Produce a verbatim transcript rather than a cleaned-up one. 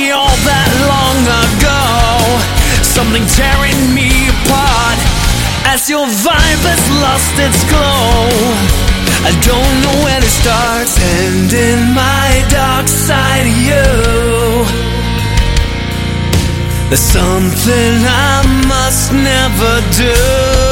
me all that long ago. Something tearing me apart as your vibe has lost its glow. I don't know where to start, and in my dark side of you, there's something I must never do.